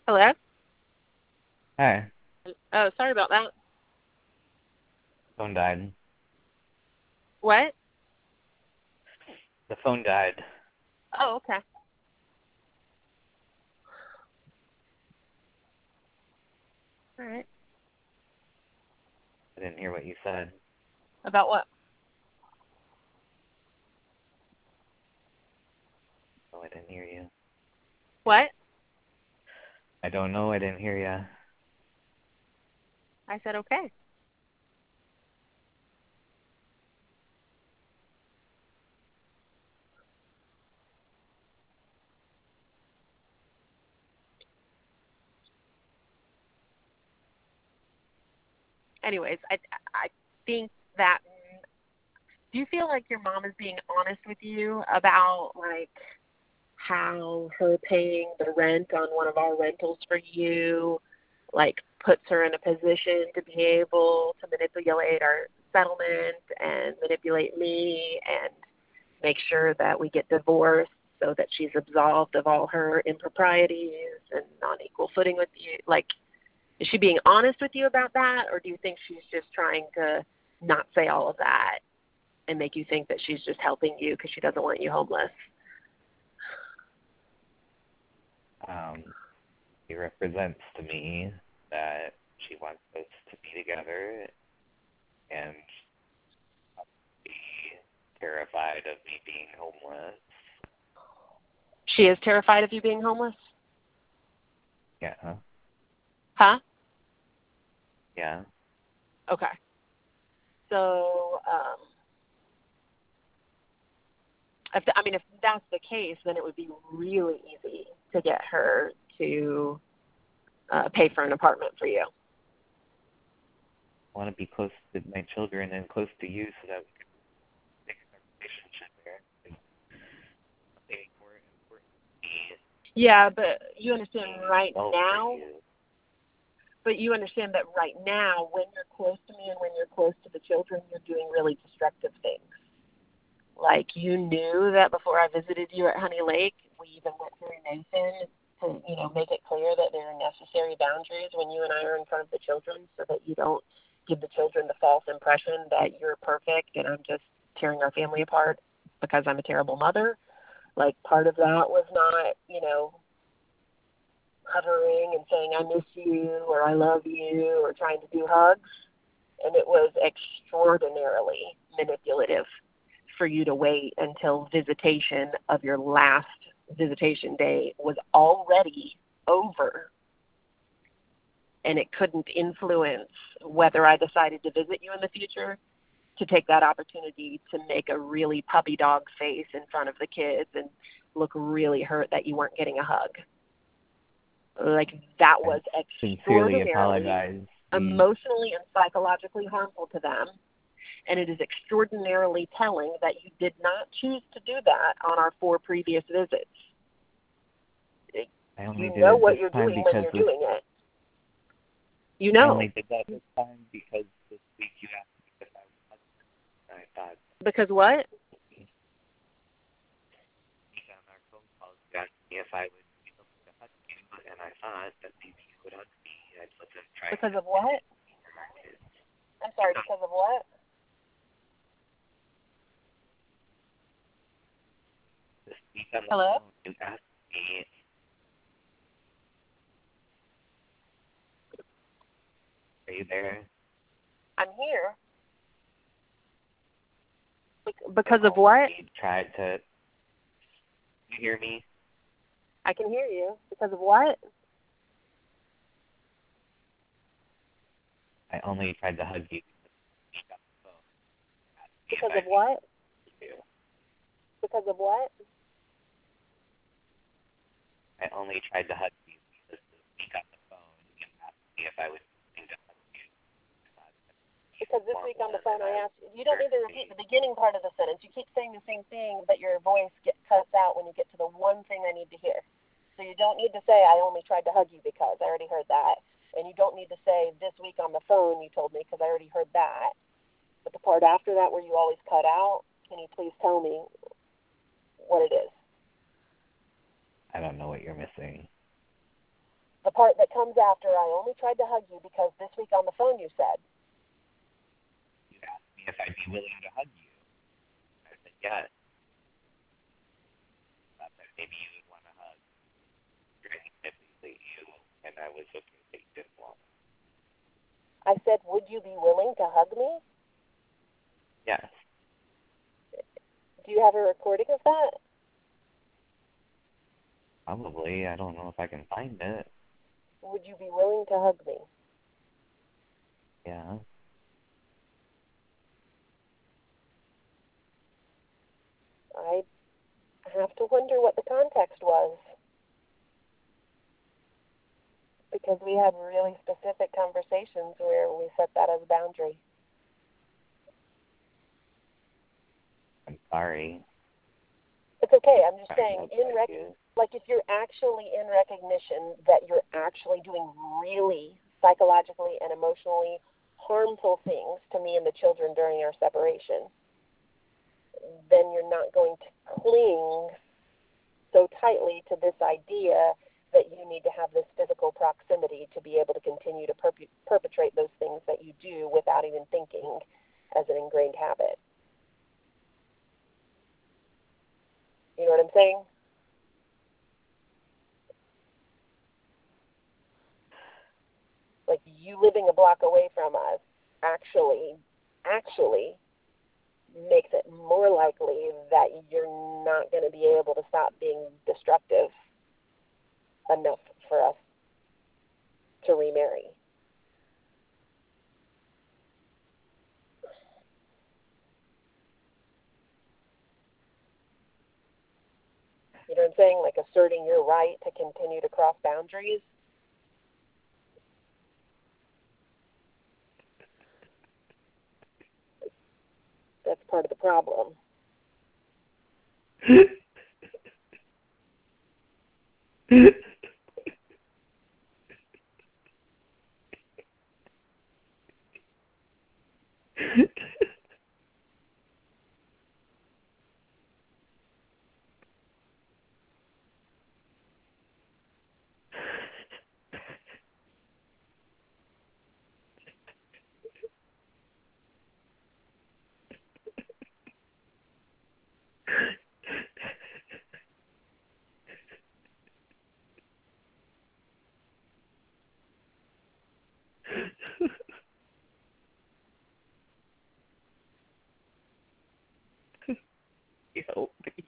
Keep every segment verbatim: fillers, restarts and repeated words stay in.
Hello? Hi. Oh, sorry about that. Phone died. What? The phone died. Oh, okay. All right. I didn't hear what you said. About what? Oh, I didn't hear you. What? I don't know. I didn't hear you. I said okay. Anyways, I I think that do you feel like your mom is being honest with you about like how her paying the rent on one of our rentals for you like puts her in a position to be able to manipulate our settlement and manipulate me and make sure that we get divorced so that she's absolved of all her improprieties and on equal footing with you? Like, is she being honest with you about that, or do you think she's just trying to not say all of that and make you think that she's just helping you because she doesn't want you homeless? Um, he represents to me that she wants us to be together and be terrified of me being homeless. She is terrified of you being homeless? Yeah. Huh? Huh? Yeah. Okay. So, um, if the, I mean, if that's the case, then it would be really easy to get her to uh, pay for an apartment for you. I want to be close to my children and close to you so that we can make a relationship there. It's something more important to me Yeah, but you understand being right well for now, you. but you understand that right now, when you're close to me and when you're close to the children, you're doing really destructive things. Like you knew that before I visited you at Honey Lake, we even went through Nathan to, you know, make it clear that there are necessary boundaries when you and I are in front of the children so that you don't give the children the false impression that you're perfect and I'm just tearing our family apart because I'm a terrible mother. Like part of that was not, you know, hovering and saying I miss you or I love you or trying to do hugs. And it was extraordinarily manipulative for you to wait until visitation of your last visitation day was already over and it couldn't influence whether I decided to visit you in the future, to take that opportunity to make a really puppy dog face in front of the kids and look really hurt that you weren't getting a hug. Like that I was sincerely extraordinarily apologize. We emotionally and psychologically harmful to them. And it is extraordinarily telling that you did not choose to do that on our four previous visits. I only You did know it what this you're time doing when because you're this doing it. You I know. only did that this time because this week you asked me if I was husband. I thought Because what? maybe on our phone calls you asked me if I would be willing to hug you, and I thought that maybe you would hug me. I wasn't trying Because to of what? manipulate our kids. I'm sorry, No, because of what? this week on the Hello? phone you asked me, are you there? I'm here. Because I of what? only tried to. You hear me? I can hear you. Because of what? I only tried to hug you because you on the phone. Asked me if Because of I'd be what? with you. Because of what? I only tried to hug you because this week on the phone you asked me if I would be willing to hug you. I thought that would be Because this week normal on the and phone that I I would asked you, you don't need to repeat certainly the beginning part of the sentence. You keep saying the same thing, but your voice get, cuts out when you get to the one thing I need to hear. So you don't need to say, I only tried to hug you because I already heard that. And you don't need to say, this week on the phone you told me because I already heard that. But the part after that where you always cut out, can you please tell me what it is? I don't know what you're missing. The part that comes after, I only tried to hug you because this week on the phone you said. You asked me if I'd be willing to hug you. I said yes. I thought maybe you would want to hug. Typically you, and I was okay that you didn't want to. I said, would you be willing to hug me? Yes. Do you have a recording of that? Probably. I don't know if I can find it. Would you be willing to hug me? Yeah. I have to wonder what the context was. Because we had really specific conversations where we set that as a boundary. I'm sorry. It's okay. I'm just I saying, in rec- like if you're actually in recognition that you're actually doing really psychologically and emotionally harmful things to me and the children during our separation, then you're not going to cling so tightly to this idea that you need to have this physical proximity to be able to continue to perp- perpetrate those things that you do without even thinking as an ingrained habit. You know what I'm saying? Like you living a block away from us actually, actually makes it more likely that you're not going to be able to stop being destructive enough for us to remarry. You know what I'm saying? Like asserting your right to continue to cross boundaries. That's part of the problem. Help me.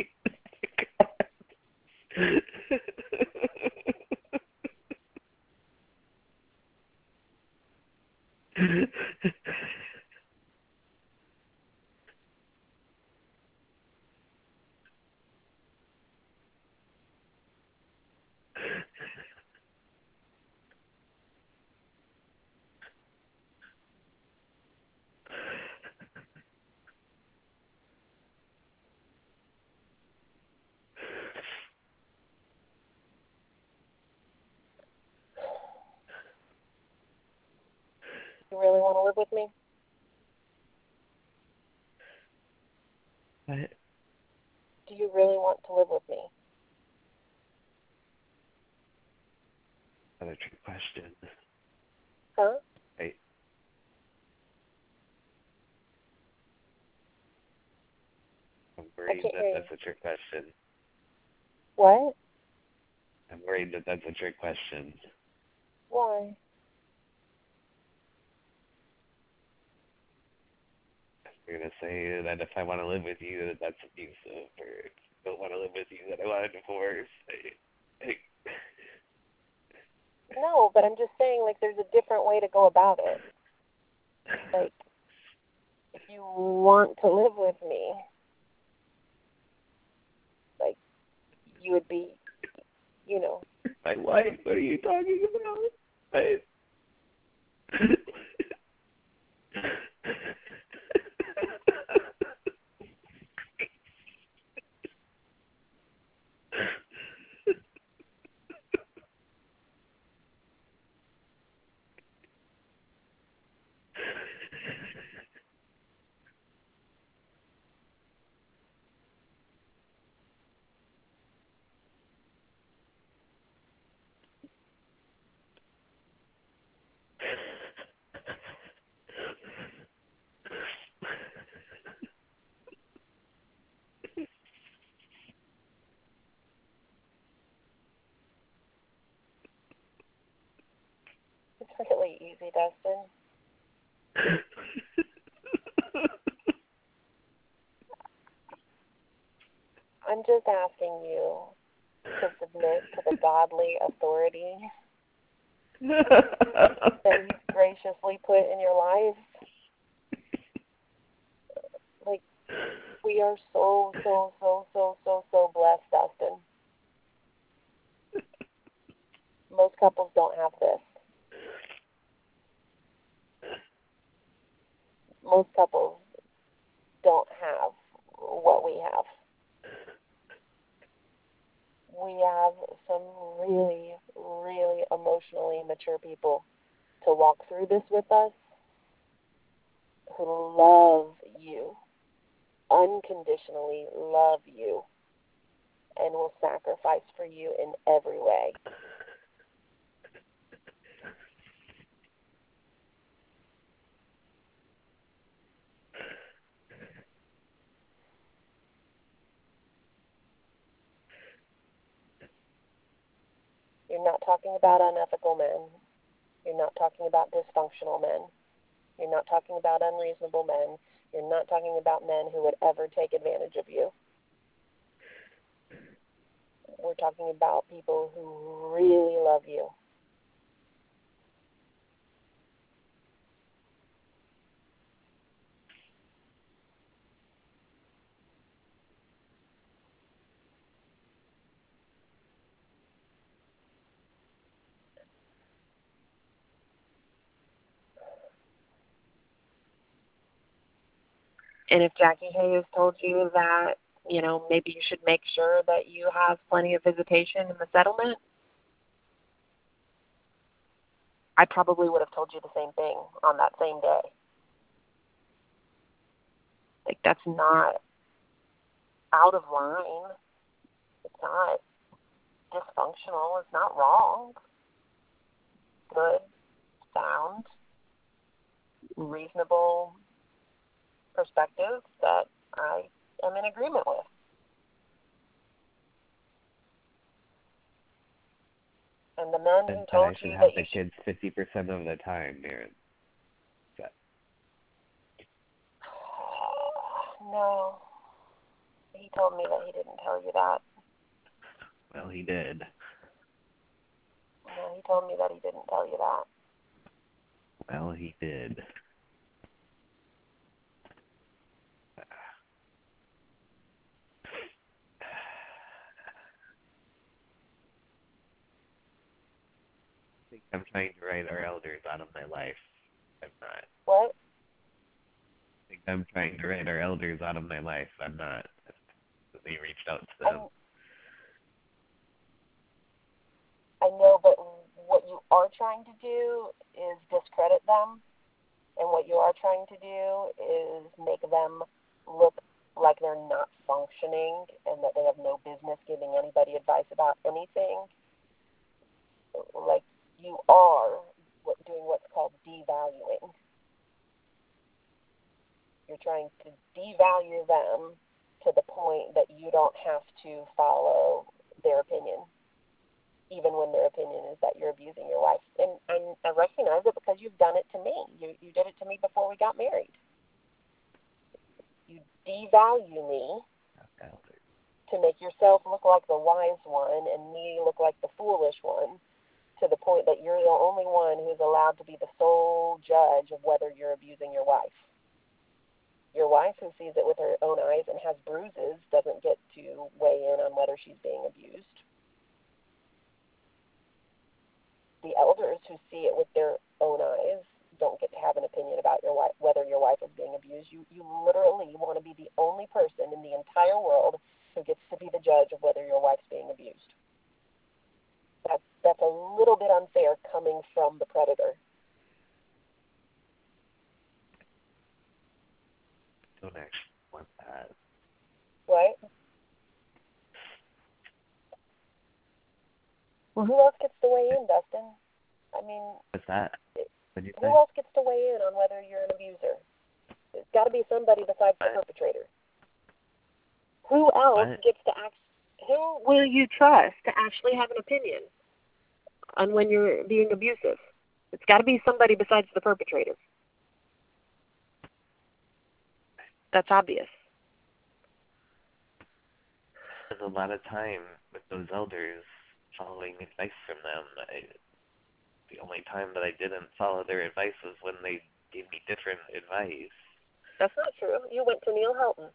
You really want to live with me? What? Do you really want to live with me? Another trick question. Huh? Right. I'm worried that that's a trick question. What? I'm worried that that's a trick question. Why? You're going to say that if I want to live with you, that that's abusive, or if I don't want to live with you, that I want a divorce. I, I, No, but I'm just saying, like, there's a different way to go about it. Like, if you want to live with me, like, you would be, you know. My wife, what are you talking about? I, really easy, Dustin. I'm just asking you to submit to the godly authority that He's graciously put in your life. Like, we are so, so, so, so, so, so blessed, Dustin. Most couples don't have this. Most couples don't have what we have. We have some really, really emotionally mature people to walk through this with us who love you, unconditionally love you, and will sacrifice for you in every way. You're not talking about unethical men. You're not talking about dysfunctional men. You're not talking about unreasonable men. You're not talking about men who would ever take advantage of you. We're talking about people who really love you. And if Jackie Hayes told you that, you know, maybe you should make sure that you have plenty of visitation in the settlement, I probably would have told you the same thing on that same day. Like, that's not out of line. It's not dysfunctional. It's not wrong. Good, sound, reasonable perspective that I am in agreement with. And the men who told I should you have that the you kids fifty percent of the time, Darren. should... No. He told me that he didn't tell you that. Well, he did. No, he told me that he didn't tell you that. Well, he did. I think I'm trying to write our elders out of my life. I'm not. What? I think I'm trying to write our elders out of my life. I'm not. They reached out to them. I know, but what you are trying to do is discredit them, and what you are trying to do is make them look like they're not functioning and that they have no business giving anybody advice about anything. Like, you are doing what's called devaluing. You're trying to devalue them to the point that you don't have to follow their opinion, even when their opinion is that you're abusing your wife. And, and I recognize it because you've done it to me. You, you did it to me before we got married. You devalue me to make yourself look like the wise one and me look like the foolish one, to the point that you're the only one who's allowed to be the sole judge of whether you're abusing your wife. Your wife, who sees it with her own eyes and has bruises, doesn't get to weigh in on whether she's being abused. The elders, who see it with their own eyes, don't get to have an opinion about your wife, whether your wife is being abused. You, you literally want to be the only person in the entire world who gets to be the judge of whether your wife's being abused. That's, that's a little bit unfair coming from the predator. Don't actually want that. Right? Well, who else gets to weigh in, Dustin? I mean, what's that? What'd you who say? else gets to weigh in on whether you're an abuser? There's got to be somebody besides what? the perpetrator. Who else What? gets to act? Who will you trust to actually have an opinion on when you're being abusive? It's got to be somebody besides the perpetrator. That's obvious. There's a lot of time with those elders following advice from them. I, the only time that I didn't follow their advice was when they gave me different advice. That's not true. You went to Neil Helton.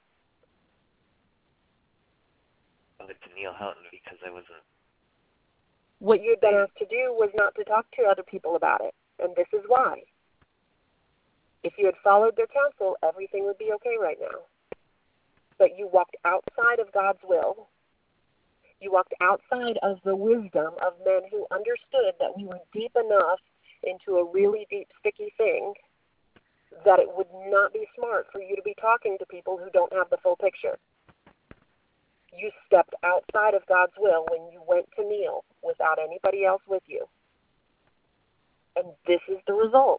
I went to Neil Helton because I wasn't... What you'd been asked to do was not to talk to other people about it, and this is why. If you had followed their counsel, everything would be okay right now. But you walked outside of God's will. You walked outside of the wisdom of men who understood that we were deep enough into a really deep, sticky thing that it would not be smart for you to be talking to people who don't have the full picture. You stepped outside of God's will when you went to Neil without anybody else with you. And this is the result.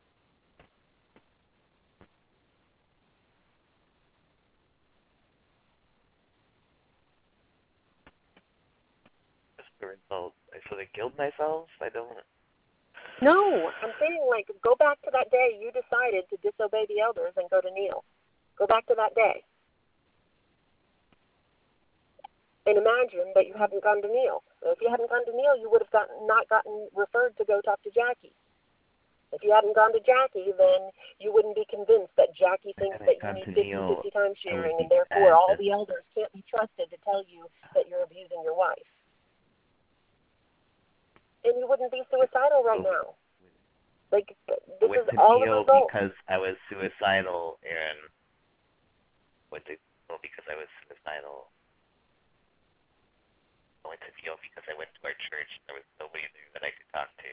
What's the result? I should have killed myself? I don't... No, I'm saying, like, go back to that day you decided to disobey the elders and go to Neil. Go back to that day. And imagine that you hadn't gone to Neil. If you hadn't gone to Neil, you would have gotten, not gotten referred to go talk to Jackie. If you hadn't gone to Jackie, then you wouldn't be convinced that Jackie thinks that you need fifty-fifty time sharing, and therefore all the elders can't be trusted to tell you that you're abusing your wife. And you wouldn't be suicidal right now. Like, this is all the result. Because I was suicidal, and went to Neil because I was suicidal. I went to Neil because I went to our church. There was nobody there that I could talk to.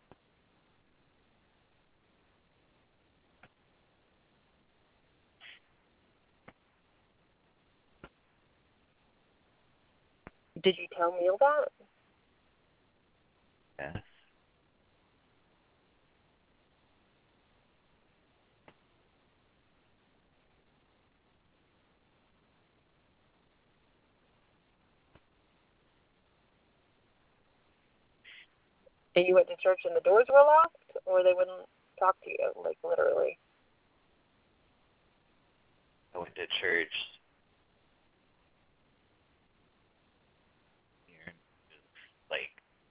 Did you tell Neil that? Yes. And you went to church and the doors were locked, or they wouldn't talk to you, like, literally? I went to church. Like,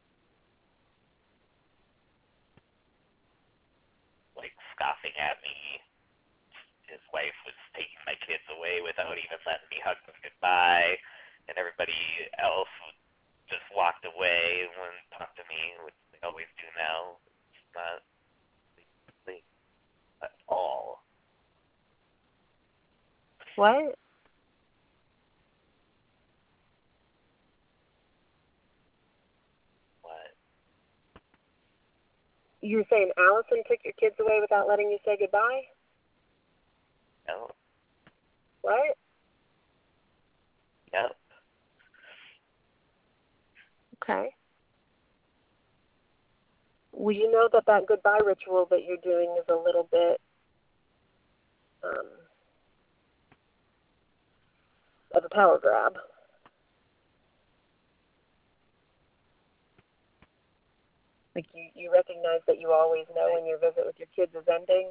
like scoffing at me. His wife was taking my kids away without even letting me hug them goodbye, and everybody else just walked away and wouldn't talk to me, which they always do now. It's not like, at all. What? What? You're saying Allison took your kids away without letting you say goodbye? No. What? Yep. Okay. Well, you know that that goodbye ritual that you're doing is a little bit um, of a power grab. Like, you, you recognize that you always know when your visit with your kids is ending,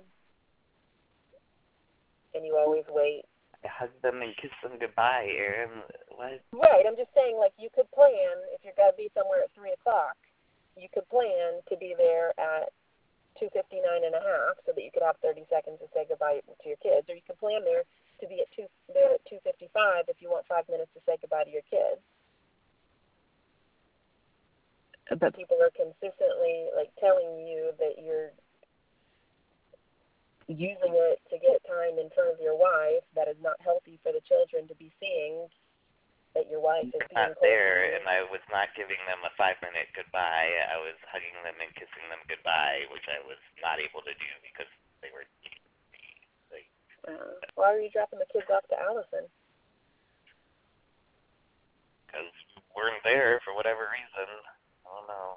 and you always wait. I hugged them and kissed them goodbye, Aaron. What? Right, I'm just saying, like, you could plan, if you're going to be somewhere at three o'clock, you could plan to be there at two fifty-nine and a half so that you could have thirty seconds to say goodbye to your kids, or you could plan there to be at two, there at two fifty-five if you want five minutes to say goodbye to your kids. But people are consistently, like, telling you that you're using it to get time in front of your wife that is not healthy for the children to be seeing, that your wife is being not there, and I was not giving them a five-minute goodbye. I was hugging them and kissing them goodbye, which I was not able to do because they were like. Uh, why are you dropping the kids off to Allison? Because we weren't there for whatever reason. I don't know.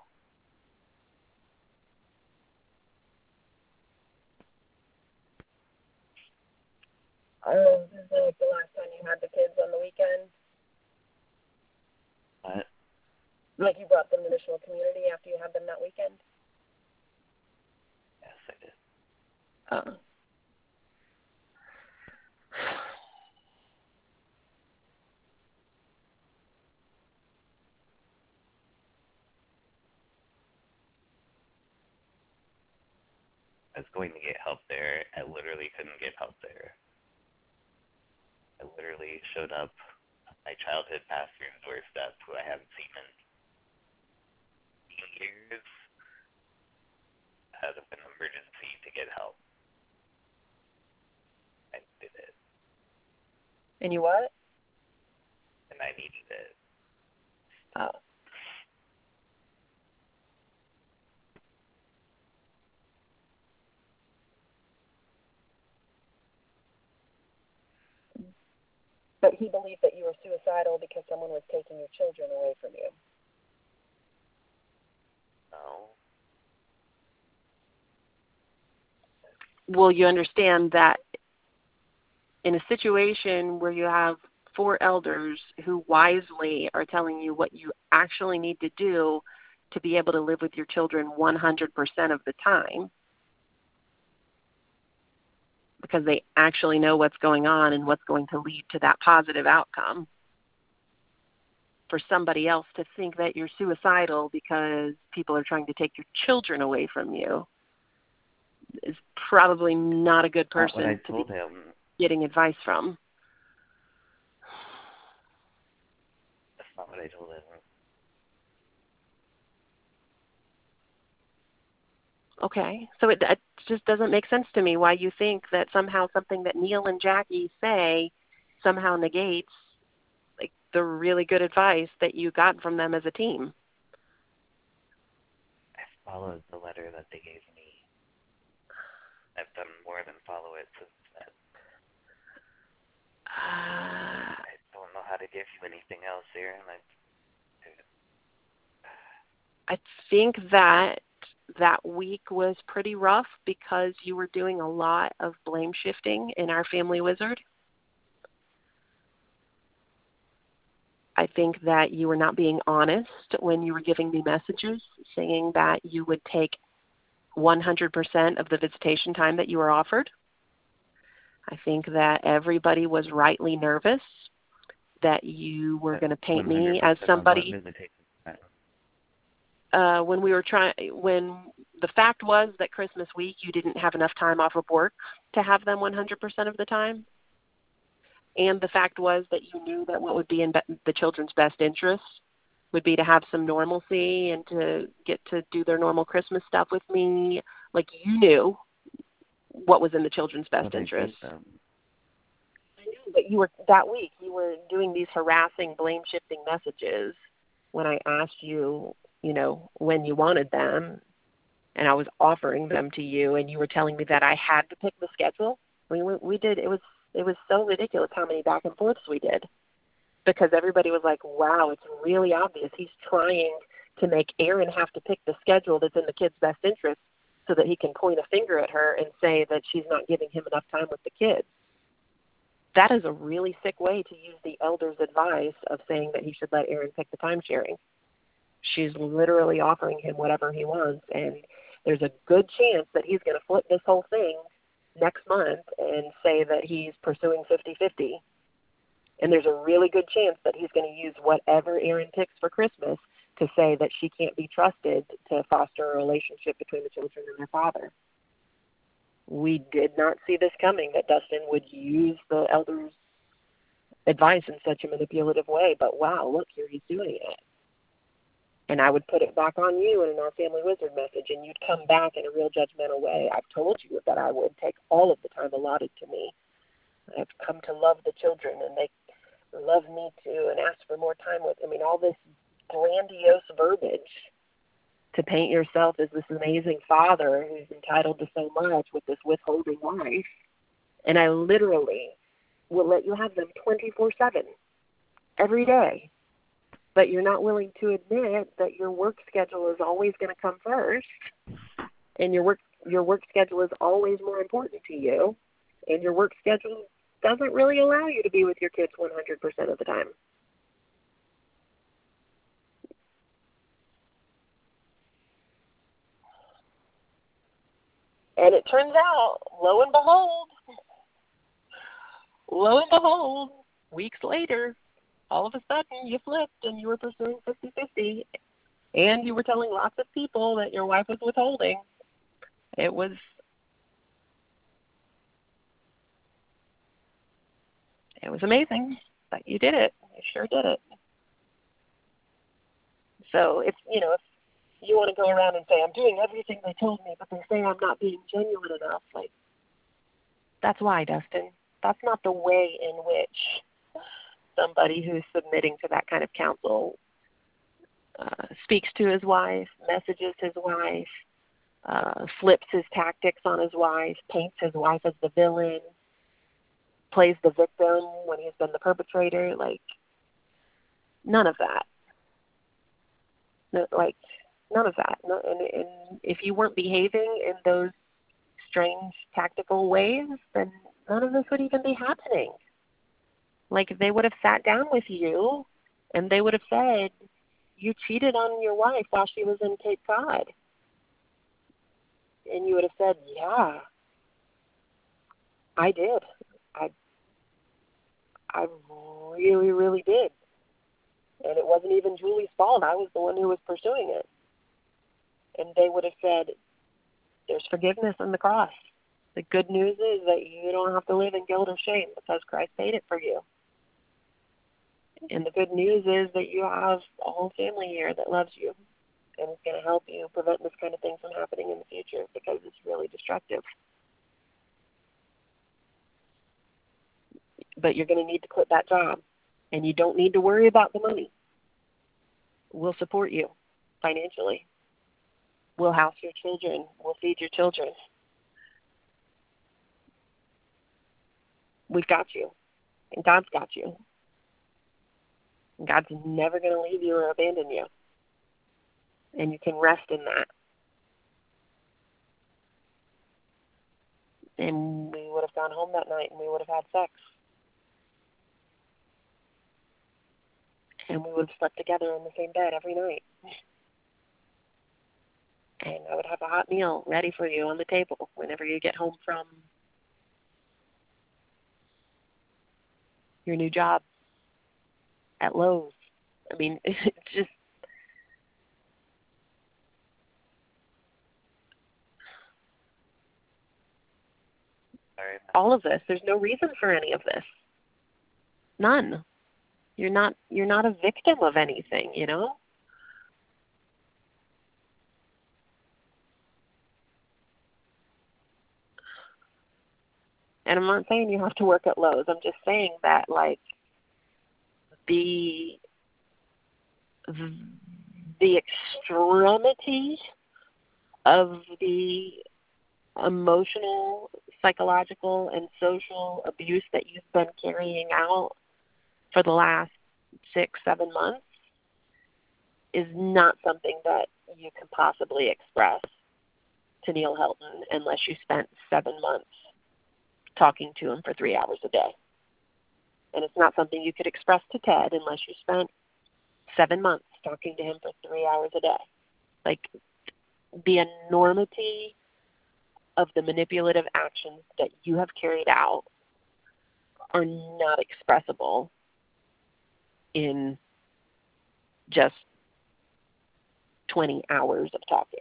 Oh, this is like the last time you had the kids on the weekend? What? Like, you brought them to Missional Community after you had them that weekend? Uh, I was going to get help there. I literally couldn't get help there. I literally showed up at my childhood pastor's doorstep, who I haven't seen in years, out of an emergency to get help. I did it. and you what? And I needed it. Oh. But he believed that you were suicidal because someone was taking your children away from you. No. Well, you understand that in a situation where you have four elders who wisely are telling you what you actually need to do to be able to live with your children one hundred percent of the time, because they actually know what's going on and what's going to lead to that positive outcome, for somebody else to think that you're suicidal because people are trying to take your children away from you is probably not a good person Not what I to told be him. getting advice from. That's not what I told him. Okay, so it, it just doesn't make sense to me why you think that somehow something that Neil and Jackie say somehow negates like the really good advice that you got from them as a team. I followed the letter that they gave me. I've done more than follow it since then. Uh, I don't know how to give you anything else, Aaron. I, I think that that week was pretty rough because you were doing a lot of blame shifting in our family wizard. I think that you were not being honest when you were giving me messages saying that you would take one hundred percent of the visitation time that you were offered. I think that everybody was rightly nervous that you were going to paint me as somebody. Uh, when we were trying, when the fact was that Christmas week you didn't have enough time off of work to have them one hundred percent of the time, and the fact was that you knew that what would be in be- the children's best interest would be to have some normalcy and to get to do their normal Christmas stuff with me. Like, you knew what was in the children's best But interest. I them. I knew, but you were that week you were doing these harassing, blame shifting messages when I asked you, you know, when you wanted them, and I was offering them to you, and you were telling me that I had to pick the schedule. We we did. It was it was so ridiculous how many back and forths we did, because everybody was like, "Wow, it's really obvious he's trying to make Aaron have to pick the schedule that's in the kid's best interest, so that he can point a finger at her and say that she's not giving him enough time with the kids." That is a really sick way to use the elder's advice of saying that he should let Aaron pick the time sharing. She's literally offering him whatever he wants, and there's a good chance that he's going to flip this whole thing next month and say that he's pursuing fifty-fifty. And there's a really good chance that he's going to use whatever Aaron picks for Christmas to say that she can't be trusted to foster a relationship between the children and their father. We did not see this coming, that Dustin would use the elder's advice in such a manipulative way, but wow, look, here he's doing it. And I would put it back on you in our family wizard message, and you'd come back in a real judgmental way. I've told you that I would take all of the time allotted to me. I've come to love the children, and they love me too, and ask for more time with, I mean, all this grandiose verbiage to paint yourself as this amazing father who's entitled to so much with this withholding wife. And I literally will let you have them twenty-four seven every day. But you're not willing to admit that your work schedule is always going to come first, and your work your work schedule is always more important to you, and your work schedule doesn't really allow you to be with your kids one hundred percent of the time. And it turns out, lo and behold, lo and behold, weeks later, all of a sudden you flipped and you were pursuing fifty-fifty, and you were telling lots of people that your wife was withholding. It was it was amazing that you did it. You sure did it. So if you know if you want to go around and say I'm doing everything they told me, but they say I'm not being genuine enough, like that's why, Dustin. That's not the way in which somebody who's submitting to that kind of counsel uh, speaks to his wife, messages his wife, uh, flips his tactics on his wife, paints his wife as the villain, plays the victim when he's been the perpetrator. Like, none of that. No, like, none of that. No, and, and if you weren't behaving in those strange tactical ways, then none of this would even be happening. Like, if they would have sat down with you and they would have said, you cheated on your wife while she was in Cape Cod. And you would have said, yeah, I did. I I really, really did. And it wasn't even Julie's fault. I was the one who was pursuing it. And they would have said, there's forgiveness on the cross. The good news is that you don't have to live in guilt or shame because Christ paid it for you. And the good news is that you have a whole family here that loves you and is going to help you prevent this kind of thing from happening in the future because it's really destructive. But you're going to need to quit that job, and you don't need to worry about the money. We'll support you financially. We'll house your children. We'll feed your children. We've got you, and God's got you. And God's never going to leave you or abandon you, and you can rest in that. And we would have gone home that night, and we would have had sex. And we would have slept together in the same bed every night. And I would have a hot meal ready for you on the table whenever you get home from your new job at Lowe's. I mean, it's just, all of this. There's no reason for any of this. None. You're not you're not a victim of anything, you know? And I'm not saying you have to work at Lowe's. I'm just saying that, like, the the extremity of the emotional, psychological, and social abuse that you've been carrying out for the last six, seven months is not something that you can possibly express to Neil Helton unless you spent seven months talking to him for three hours a day. And it's not something you could express to Ted unless you spent seven months talking to him for three hours a day. Like, the enormity of the manipulative actions that you have carried out are not expressible in just twenty hours of talking.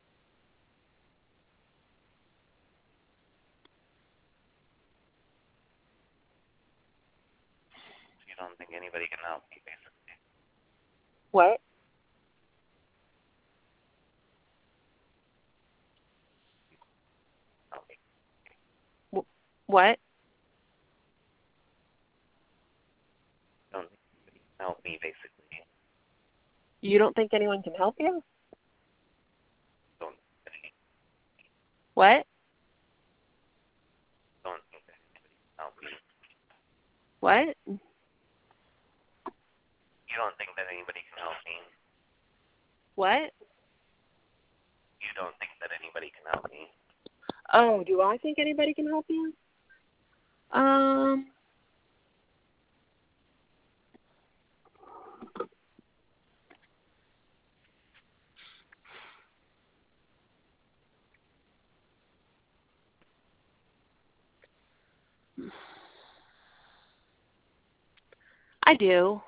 You don't think anybody can help me, basically. What? Help me. What? Don't think anybody can help me, basically. You don't think anyone can help you? Don't think any, What? don't think that anybody can help me. What? You don't think that anybody can help me. What? You don't think that anybody can help me. Oh, do I think anybody can help you? Um, I do.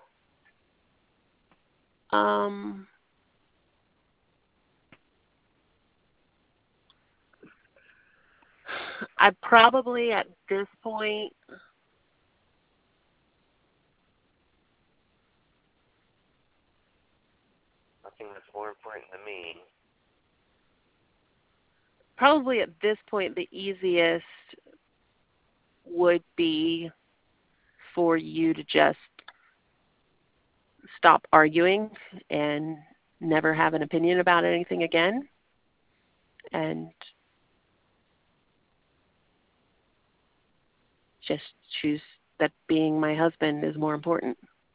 Um, I probably at this point, Nothing that's more important than me. probably at this point, the easiest would be for you to just stop arguing and never have an opinion about anything again, and just choose that being my husband is more important.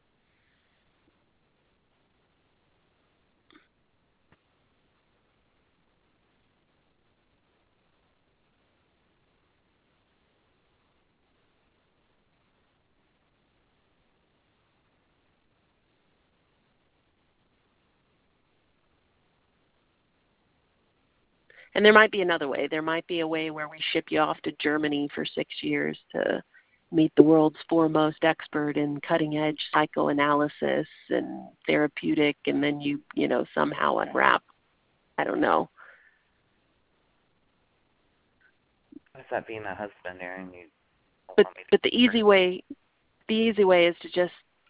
And there might be another way. There might be a way where we ship you off to Germany for six years to meet the world's foremost expert in cutting edge psychoanalysis and therapeutic, and then you, you know, somehow unwrap. I don't know. What does that being a husband, Aaron? You don't But want me to but the easy way the easy way is to just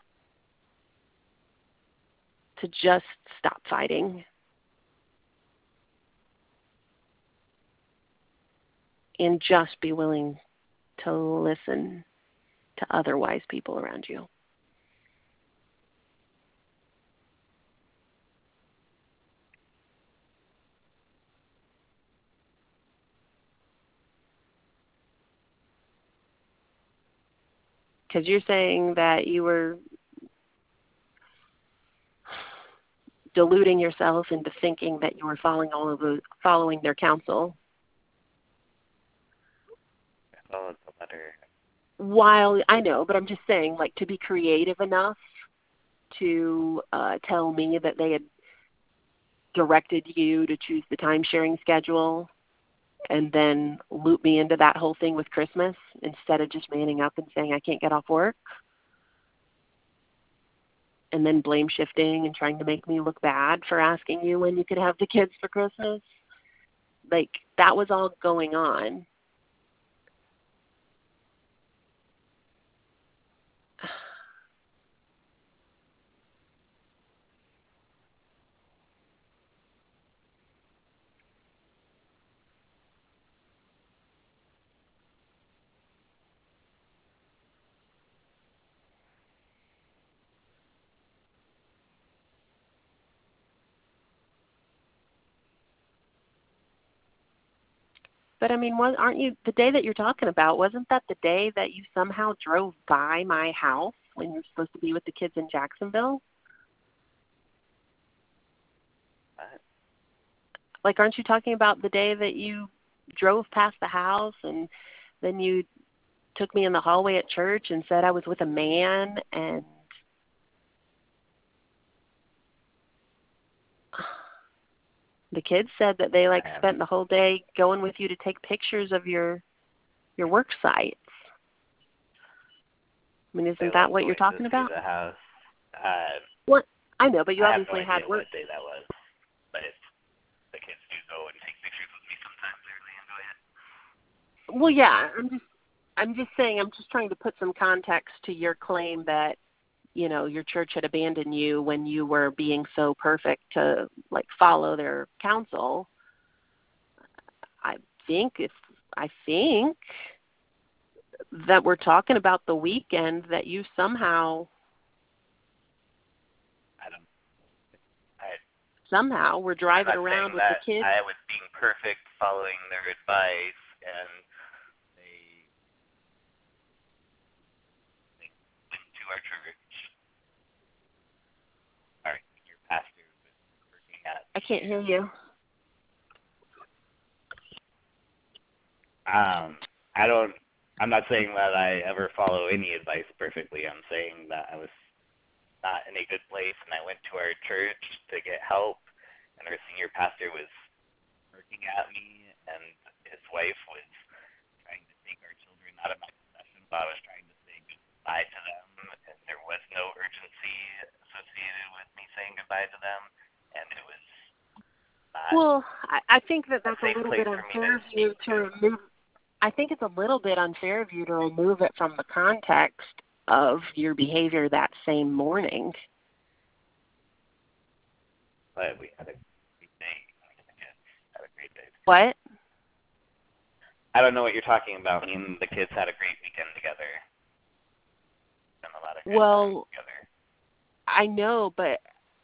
to just stop fighting and just be willing to listen to other wise people around you. Because you're saying that you were deluding yourself into thinking that you were following all of the, following their counsel. follow the letter. While I know, but I'm just saying, like, to be creative enough to uh, tell me that they had directed you to choose the time sharing schedule and then loop me into that whole thing with Christmas instead of just manning up and saying I can't get off work, and then blame shifting and trying to make me look bad for asking you when you could have the kids for Christmas. Like, that was all going on. But I mean, was, aren't you, the day that you're talking about, wasn't that the day that you somehow drove by my house when you were supposed to be with the kids in Jacksonville? What? Like, aren't you talking about the day that you drove past the house and then you took me in the hallway at church and said I was with a man, and the kids said that they like I spent the whole day going with you to take pictures of your your work sites. I mean, They isn't that love what you're going to talking see about? the house. Uh, What? I know, but you I have no obviously had idea work. what day that was, but the kids do go and take pictures with me sometimes. Early and go ahead. Well, yeah, I'm just I'm just saying, I'm just trying to put some context to your claim that, you know, your church had abandoned you when you were being so perfect to like follow their counsel. I think if I think that we're talking about the weekend that you somehow I don't. I, somehow were I'm driving not saying around with the that kids. I was being perfect, following their advice, and they they went to our church. Our senior pastor was working at I me. can't hear you. Um, I don't. I'm not saying that I ever follow any advice perfectly. I'm saying that I was not in a good place, and I went to our church to get help, and our senior pastor was working at me, and his wife was trying to take our children out of my possession while I was trying to say goodbye to them, and there was no associated with me saying goodbye to them, and it was not Well, I, I think that that's a a safe little place bit for me unfair to of you speak to to. remove. I think it's a little bit unfair of you to remove it from the context of your behavior that same morning. But we had a great day. Had a great day. What? I don't know what you're talking about. Me and the kids had a great weekend together. Spent a lot of good Well, time together. I know, but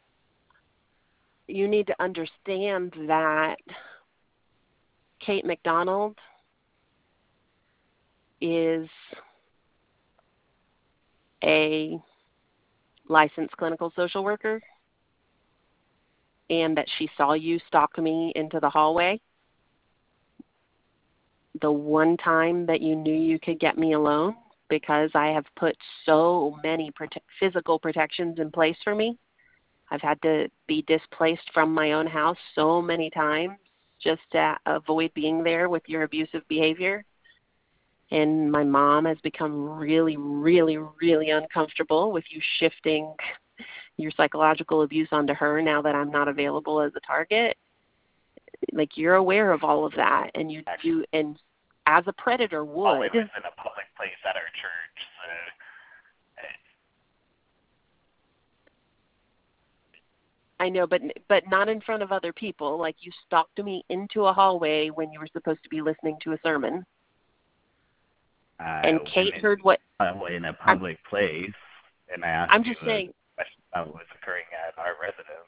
you need to understand that Kate McDonald is a licensed clinical social worker, and that she saw you stalk me into the hallway the one time that you knew you could get me alone, because I have put so many prote- physical protections in place for me. I've had to be displaced from my own house so many times just to avoid being there with your abusive behavior. And my mom has become really, really, really uncomfortable with you shifting your psychological abuse onto her now that I'm not available as a target. Like, you're aware of all of that, and you do, and as a predator would. Oh, it was in a public place at our church, so it, I know, but but not in front of other people. Like, you stalked me into a hallway when you were supposed to be listening to a sermon. I And Kate went heard what in a public I'm, place, and I asked I'm just you saying, a question about what was occurring at our residence.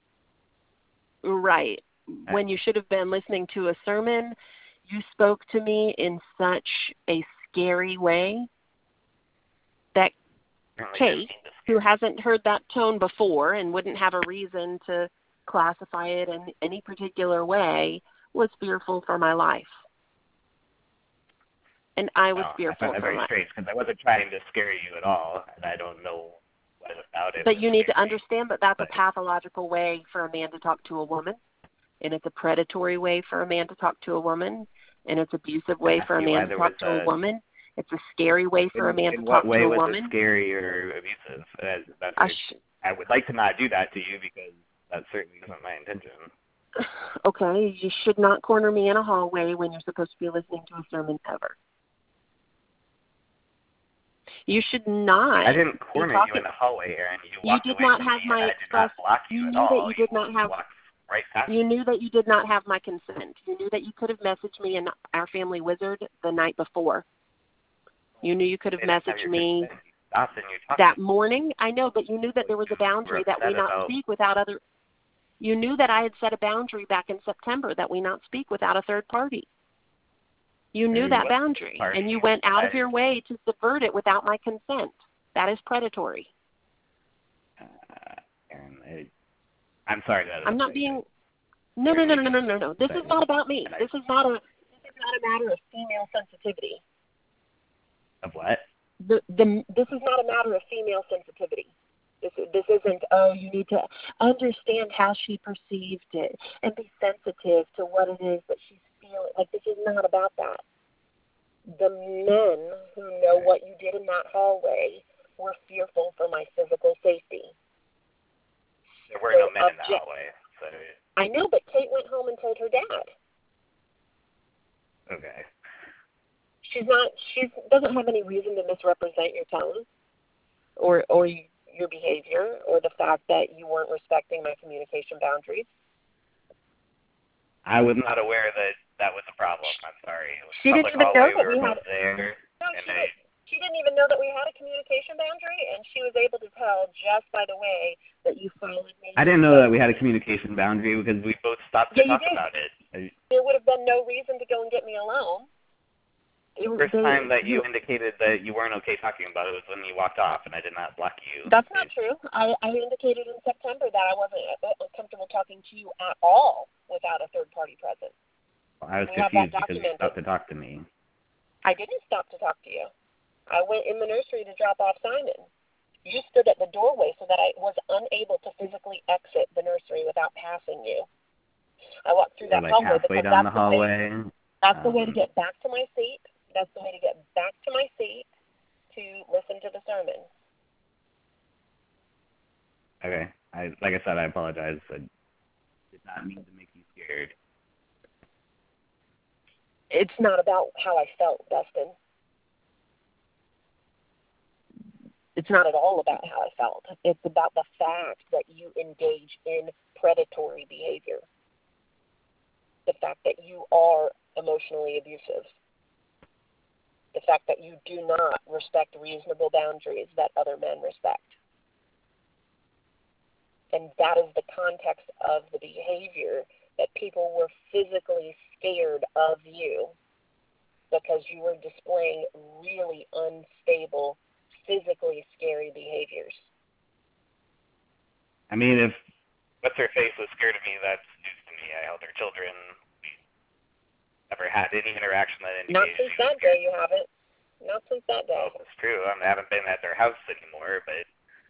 Right. When you should have been listening to a sermon, you spoke to me in such a scary way that Kate, who hasn't heard that tone before and wouldn't have a reason to classify it in any particular way, was fearful for my life. And I was no, fearful I find that for very my strange, because I wasn't trying to scare you at all, and I don't know what about it. But you need to understand that that's but, a pathological way for a man to talk to a woman, and it's a predatory way for a man to talk to a woman, and it's an abusive way for a man to talk to a, a woman. It's a scary way for in, a man in to talk to a woman. In what way was it scary or abusive? Uh, that's I, sh- I would like to not do that to you, because that certainly isn't my intention. Okay, you should not corner me in a hallway when you're supposed to be listening to a sermon ever. You should not. I didn't corner you in the hallway, Erin. You walked you did away not from have me, my and I express. did not block you, you at knew all. that you did you not have. Right past you me. knew that you did not have my consent. You knew that you could have messaged me in our family wizard the night before. You knew you could have messaged me that morning. I know, but you knew that there was a boundary that we not speak without other. You knew that I had set a boundary back in September that we not speak without a third party. You knew that boundary, and you went out of your way to subvert it without my consent. That is predatory. Uh, Erin, I, I'm sorry that. I'm not being. No, no, no, no, no, no, no. This is not about me. This is not a. This is not a matter of female sensitivity. Of what? The the this is not a matter of female sensitivity. This this isn't. Oh, you need to understand how she perceived it and be sensitive to what it is that she's feeling. Like, this is not about that. The men who know what you did in that hallway were fearful for my physical safety. There were so no men object- in the hallway. So. I know, but Kate went home and told her dad. Okay. She's not. She doesn't have any reason to misrepresent your tone, or or your behavior, or the fact that you weren't respecting my communication boundaries. I was not aware that that was a problem. I'm sorry. It was she didn't even know that we, we had. There, no, and she, I, she didn't even know that we had a communication boundary, and she was able to tell just by the way that you followed me. I didn't know that we had a communication boundary because we both stopped to yeah, talk about it. I, there would have been no reason to go and get me alone. The first they, time that you indicated that you weren't okay talking about it was when you walked off, and I did not block you. That's not true. I, I indicated in September that I wasn't comfortable talking to you at all without a third party present. Well, I was we confused because you stopped to talk to me. I didn't stop to talk to you. I went in the nursery to drop off Simon. You stood at the doorway so that I was unable to physically exit the nursery without passing you. I walked through that like hallway halfway because down that's the hallway. The way, that's um, the way to get back to my seat. That's the way to get back to my seat to listen to the sermon. Okay. I like I said, I apologize. I did not mean to make you scared. It's not about how I felt, Dustin. It's not at all about how I felt. It's about the fact that you engage in predatory behavior. The fact that you are emotionally abusive. The fact that you do not respect reasonable boundaries that other men respect. And that is the context of the behavior, that people were physically scared of you because you were displaying really unstable, physically scary behaviors. I mean, if what's her face was scared of me, that's news to me. I held her children. We never had any interaction that indicated Not since that day, you haven't. Not since that day. Well, it's true. I haven't been at their house anymore, but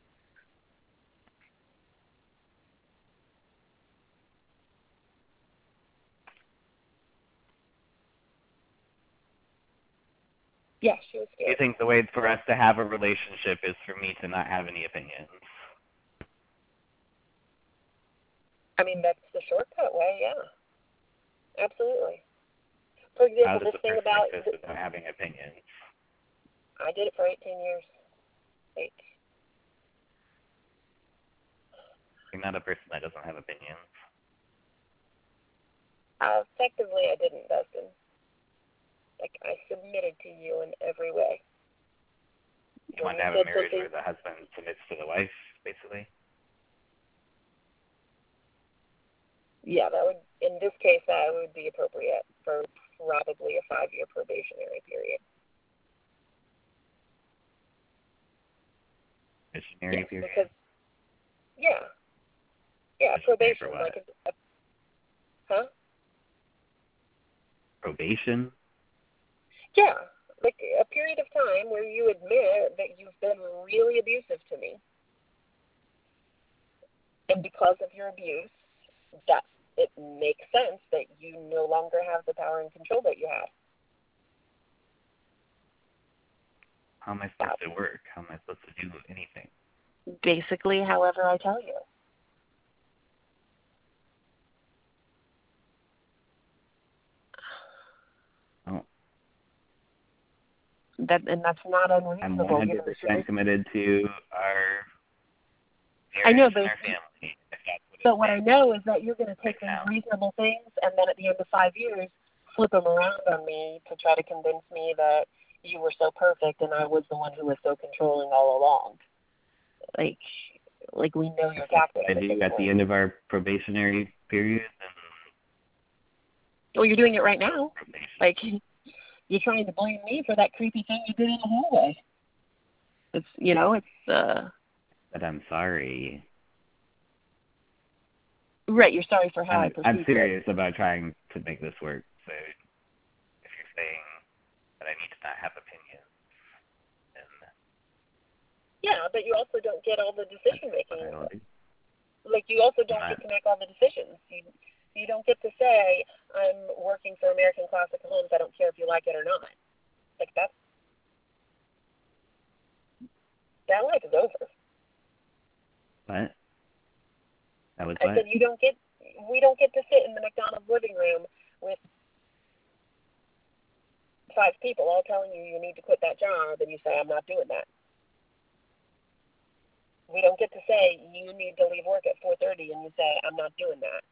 yeah, she was do you scared. think the way for us to have a relationship is for me to not have any opinions? I mean, that's the shortcut way, yeah. Absolutely. For How example, does this a thing person about, exist without having opinions? I did it for eighteen years. Eight. You're not a person that doesn't have opinions. Uh, effectively, I didn't, Dustin. Like, I submitted to you in every way. You When want you to have said a marriage something, where the husband submits to the wife, basically? yeah, that would, in this case, that would be appropriate for probably a five-year probationary period. Missionary Yes, period? because, yeah. Yeah, Missionary probation. for what? Like, a, a, huh? Probation? Yeah, like a period of time where you admit that you've been really abusive to me. And because of your abuse, that it makes sense that you no longer have the power and control that you had. How am I supposed to work? How am I supposed to do anything? Basically, however I tell you. Oh. That, and that's not unreasonable. I'm one hundred percent committed to our marriage I know, but and our family. If that's what but what I know is that you're going to take right these now. reasonable things and then at the end of five years flip them around on me to try to convince me that you were so perfect and I was the one who was so controlling all along. Like, like we know your tactics. I do at the end of our probationary period. And well, you're doing it right now. Probation. Like, you're trying to blame me for that creepy thing you did in the hallway. It's, you know, it's, uh... But I'm sorry. Right, you're sorry for how I'm, I perceived I'm serious it. about trying to make this work. So if you're saying that I need to not have opinions, then... Yeah, but you also don't get all the decision-making. Like, you also don't not, get to make all the decisions. You, you don't get to say, I'm working for American Classic Homes, I don't care if you like it or not. Like, that's... That life is over. What? That was I what? said you don't get, we don't get to sit in the McDonald's living room with five people all telling you you need to quit that job and you say, I'm not doing that. We don't get to say you need to leave work at four thirty and you say, I'm not doing that.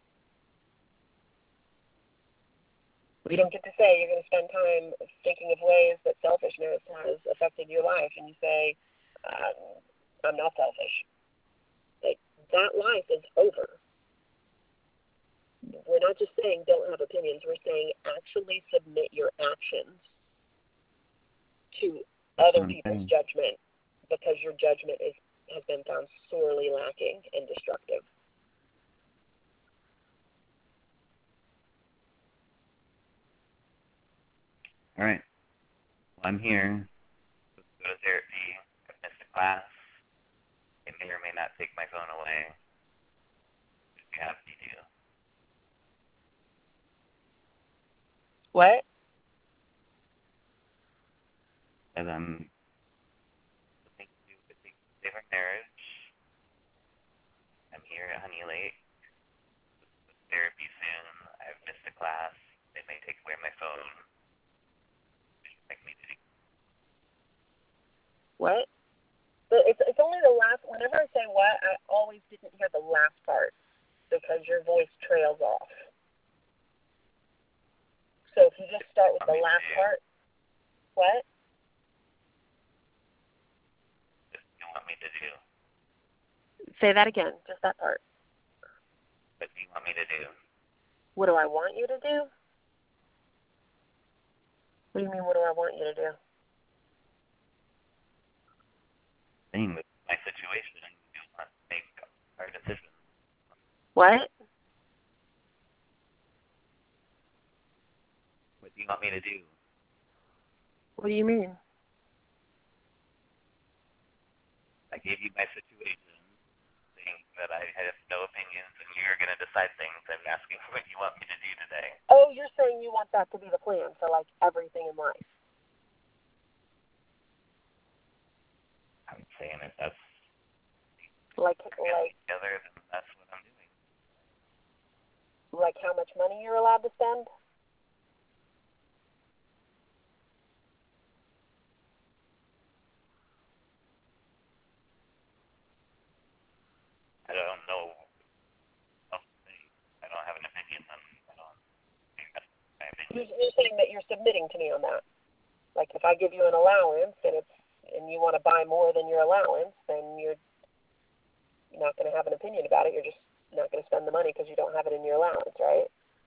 We don't get to say you're going to spend time thinking of ways that selfishness has affected your life and you say, um, I'm not selfish. Like, that life is over. We're not just saying don't have opinions. We're saying actually submit your actions to other people's judgment because your judgment is has been found sorely lacking and destructive. All right. Well, I'm here. Let's go to therapy. I've missed a class. I may or may not take my phone away. If you have to do. What? As I'm looking to do with things to save our marriage. always didn't hear the last part because your voice trails off. So if you just start with the last part, what? What do you want me to do? Say that again, just that part. What do you want me to do? What do I want you to do? What do you mean, what do I want you to do? Same with my situation. You want to make hard decisions. What? What do you want me to do? What do you mean? I gave you my situation, saying that I have no opinions and you're going to decide things. I'm asking what you want me to do today. Oh, you're saying you want that to be the plan for, like, everything in life. I'm saying if that's Like, like like, together, then that's what I'm doing. like how much money you're allowed to spend? I don't know what else to say. I don't have an opinion on I don't think that's my opinion. You're saying that you're submitting to me on that. Like, if I give you an allowance and it's and you want to buy more than your allowance, then you're not going to have an opinion about it. You're just not going to spend the money because you don't have it in your allowance, right?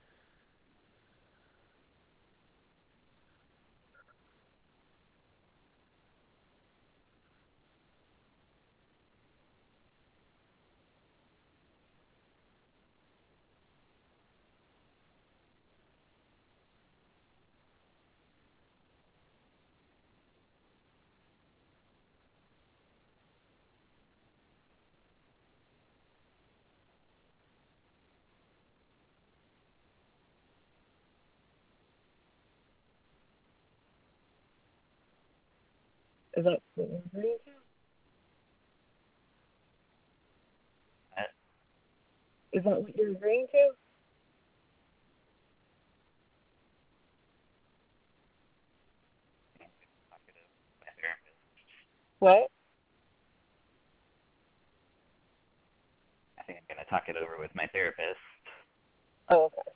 Is that what you're agreeing to? What? Is that what you're agreeing to? My therapist. What? I think I'm going to talk it over with my therapist. Oh, okay.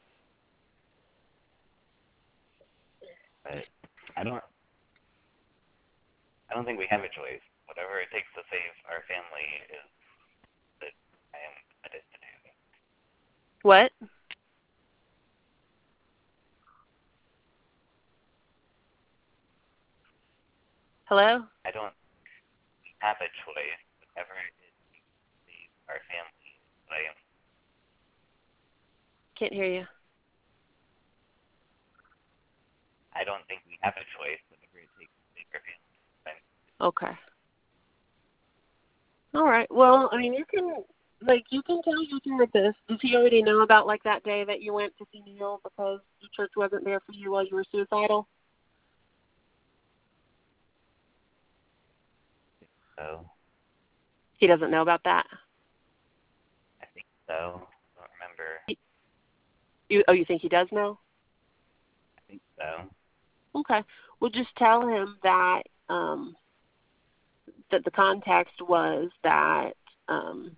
But I don't I don't think we have a choice. Whatever it takes to save our family is that I am committed to do. What? Hello? I don't have a choice. Whatever it takes to save our family is what I am. Can't hear you. I don't think we have a choice. Whatever it takes to save our family. Okay. All right. Well, I mean, you can, like, you can tell your therapist. Does he already know about, like, that day that you went to see Neil because the church wasn't there for you while you were suicidal? So He doesn't know about that? I think so. I don't remember. He, you, oh, you think he does know? I think so. Okay. Well, just tell him that um, that the context was that um,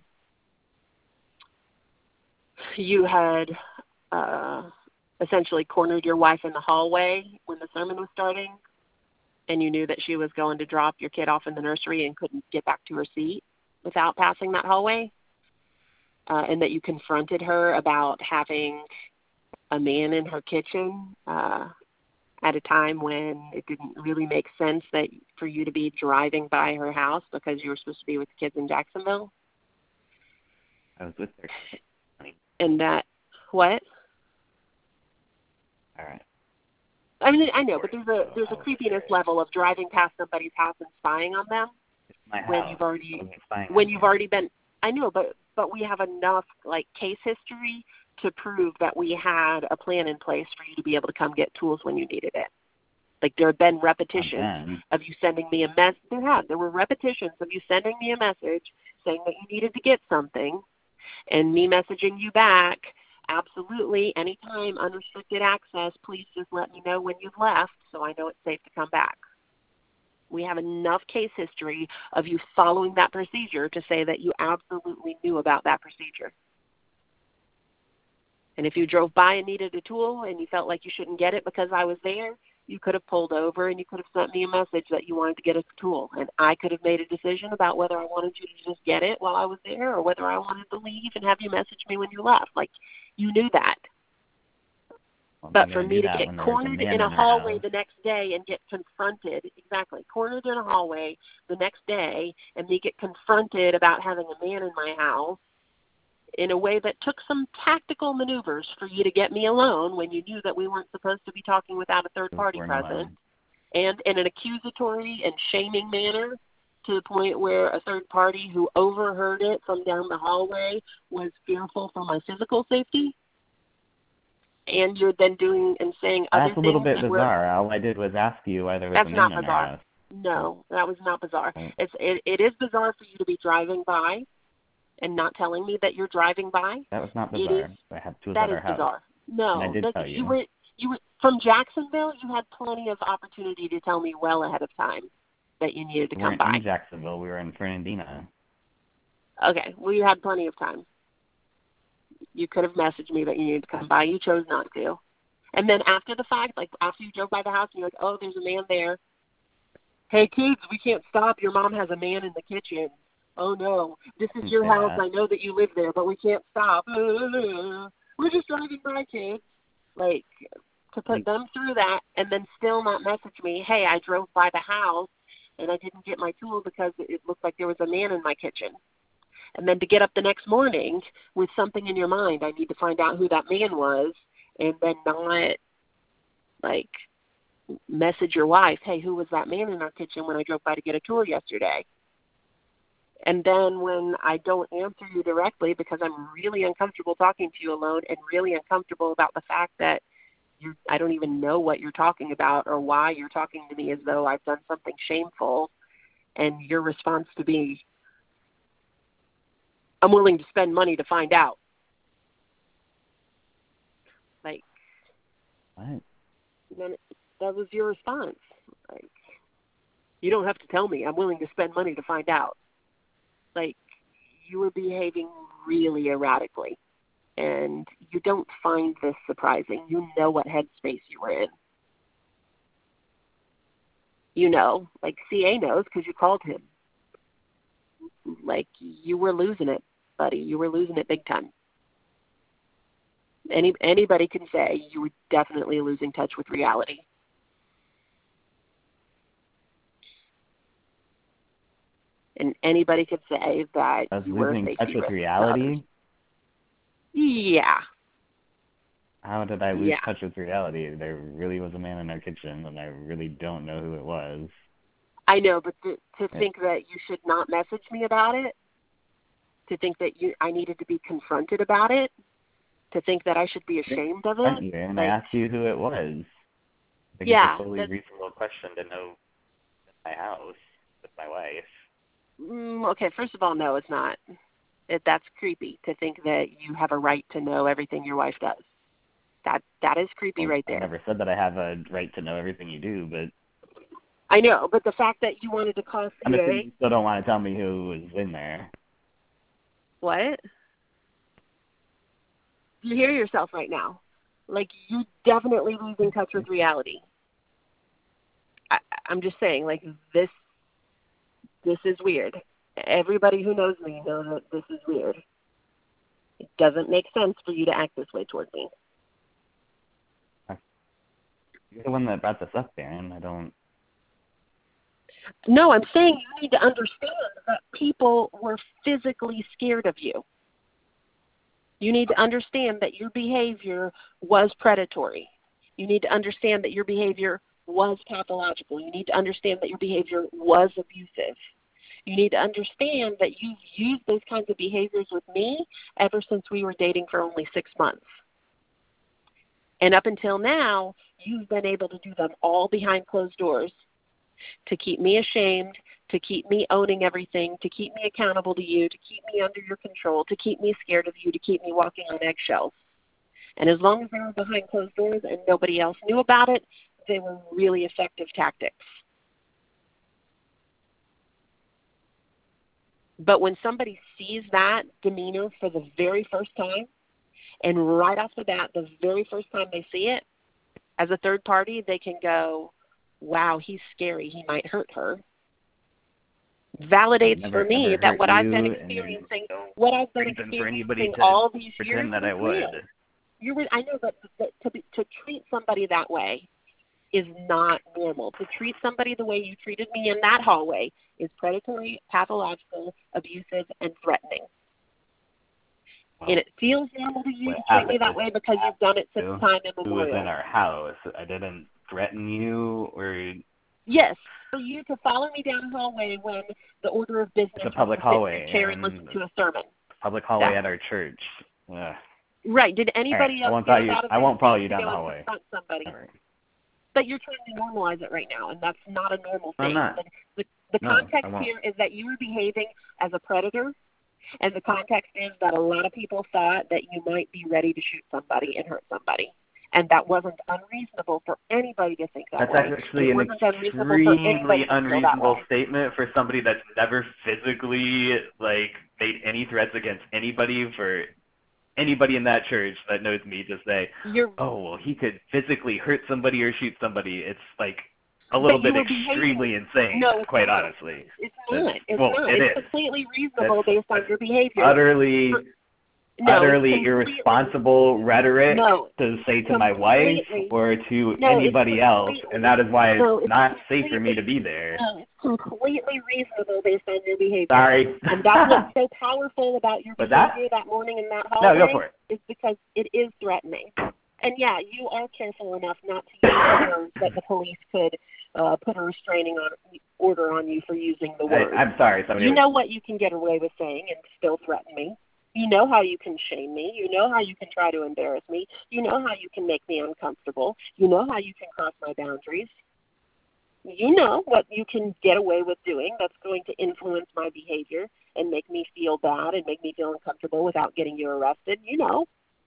you had uh, essentially cornered your wife in the hallway when the sermon was starting, and you knew that she was going to drop your kid off in the nursery and couldn't get back to her seat without passing that hallway, uh, and that you confronted her about having a man in her kitchen uh, at a time when it didn't really make sense that for you to be driving by her house because you were supposed to be with the kids in Jacksonville. I was with her. And that, what? All right. I mean, I know, but there's a there's a creepiness level of driving past somebody's house and spying on them It's my when house. you've already Fine. when you've already been. I know, but but we have enough like case history to prove that we had a plan in place for you to be able to come get tools when you needed it. Like there have been repetitions of you sending me a mess. There have. There were repetitions of you sending me a message saying that you needed to get something, and me messaging you back. Absolutely, anytime, unrestricted access. Please just let me know when you've left, so I know it's safe to come back. We have enough case history of you following that procedure to say that you absolutely knew about that procedure. And if you drove by and needed a tool and you felt like you shouldn't get it because I was there, you could have pulled over and you could have sent me a message that you wanted to get a tool. And I could have made a decision about whether I wanted you to just get it while I was there or whether I wanted to leave and have you message me when you left. Like, you knew that. Well, but maybe for I me knew to that get when there was a cornered man in a in our hallway house. the next day and get confronted, exactly, cornered in a hallway the next day and me get confronted about having a man in my house in a way that took some tactical maneuvers for you to get me alone when you knew that we weren't supposed to be talking without a third party We're present, alone. and in an accusatory and shaming manner to the point where a third party who overheard it from down the hallway was fearful for my physical safety. And you're then doing and saying other That's a little things bit that were, bizarre. All I did was ask you why there was that's a man not in our bizarre. house. No, that was not bizarre. Right. It's it, it is bizarre for you to be driving by and not telling me that you're driving by. That was not It bizarre. is, I have tools that at is our house. bizarre. No, And I did that, tell you you. were you were from Jacksonville. You had plenty of opportunity to tell me well ahead of time that you needed to We come weren't by. in Jacksonville. We were in Fernandina. Okay, well, you had plenty of time. You could have messaged me that you needed to come by. You chose not to. And then after the fact, like after you drove by the house and you're like, oh, there's a man there. Hey, kids, we can't stop. Your mom has a man in the kitchen. Oh, no. This is your Didn't say house. that. I know that you live there, but we can't stop. Uh, we're just driving by, kids. Like, to put them through that and then still not message me, hey, I drove by the house and I didn't get my tool because it looked like there was a man in my kitchen. And then to get up the next morning with something in your mind, I need to find out who that man was, and then not, like, message your wife, hey, who was that man in our kitchen when I drove by to get a tool yesterday? And then when I don't answer you directly because I'm really uncomfortable talking to you alone and really uncomfortable about the fact that you, I don't even know what you're talking about or why you're talking to me as though I've done something shameful, and your response to be, I'm willing to spend money to find out. Like, What? then that was your response. Like, you don't have to tell me. I'm willing to spend money to find out. Like, you were behaving really erratically, and you don't find this surprising. You know what headspace you were in. You know, like C A knows because you called him. Like, you were losing it, buddy. You were losing it big time. Any anybody can say you were definitely losing touch with reality. And anybody could say that I was you were a losing safety touch with risk to reality? others. Yeah. How did I lose Yeah. touch with reality? There really was a man in our kitchen, and I really don't know who it was. I know, but to, to think that you should not message me about it, to think that you I needed to be confronted about it, to think that I should be ashamed of it. You, and like, I asked you who it was. I think yeah, it's a totally that's, reasonable question to know my house with my wife. mm, okay, first of all, no, it's not. It, that's creepy to think that you have a right to know everything your wife does. That That is creepy Well, right I there. never said that I have a right to know everything you do, but I know, but the fact that you wanted to call I'm C A, assuming you still don't want to tell me who was in there. what? You hear yourself right now. Like, you definitely losing touch with reality. I, I'm just saying, like, this, this is weird. Everybody who knows me knows that this is weird. It doesn't make sense for you to act this way towards me. You're the one that brought this up, Darren. I don't... No, I'm saying you need to understand that people were physically scared of you. You need to understand that your behavior was predatory. You need to understand that your behavior was pathological. You need to understand that your behavior was abusive. You need to understand that you've used those kinds of behaviors with me ever since we were dating for only six months. And up until now, you've been able to do them all behind closed doors to keep me ashamed, to keep me owning everything, to keep me accountable to you, to keep me under your control, to keep me scared of you, to keep me walking on eggshells. And as long as they were behind closed doors and nobody else knew about it, they were really effective tactics. But when somebody sees that demeanor for the very first time, and right off the bat, the very first time they see it, as a third party, they can go, wow, he's scary, he might hurt her. Validates never, for me that what I've been experiencing, what I've been experiencing all these years that I is would. real. You're, I know that, that to, be, to treat somebody that way is not normal. To treat somebody the way you treated me in that hallway is predatory, pathological, abusive, and threatening. Well, and it feels normal to you to treat me that way because you've done it since time immemorial. Who was in our house? I didn't threaten you or... Yes, for you to follow me down a hallway when the order of business it's a public was hallway to sit in your chair and listen to a sermon. Public hallway yeah. at our church. Ugh. Right. Did anybody right. else I won't get you, out of I won't follow you to down go the and hallway. confront somebody? Right. But you're trying to normalize it right now, and that's not a normal thing. I'm not. The, the, the no, context here is that you were behaving as a predator, and the context is that a lot of people thought that you might be ready to shoot somebody and hurt somebody. And that wasn't unreasonable for anybody to think that that's way. actually it an wasn't extremely unreasonable that statement for somebody that's never physically like made any threats against anybody. For anybody in that church that knows me to say, You're, oh, well, he could physically hurt somebody or shoot somebody. It's like a little bit extremely behaving. insane, no, quite not. honestly. It's not. It's well, not. It it's is. completely reasonable that's, based on your behavior. Utterly... For, No, utterly irresponsible rhetoric no, to say to my wife or to no, anybody else, and that is why no, it's, it's not safe for me to be there. No, it's completely reasonable based on your behavior. Sorry. And that's what's so powerful about your but behavior that, that morning in that hallway. No, go for it. Is because it is threatening. And yeah, you are careful enough not to use the words that the police could uh, put a restraining on, order on you for using the words. I, I'm sorry. Somebody you was... know what you can get away with saying and still threaten me. You know how you can shame me. You know how you can try to embarrass me. You know how you can make me uncomfortable. You know how you can cross my boundaries. You know what you can get away with doing that's going to influence my behavior and make me feel bad and make me feel uncomfortable without getting you arrested. You know.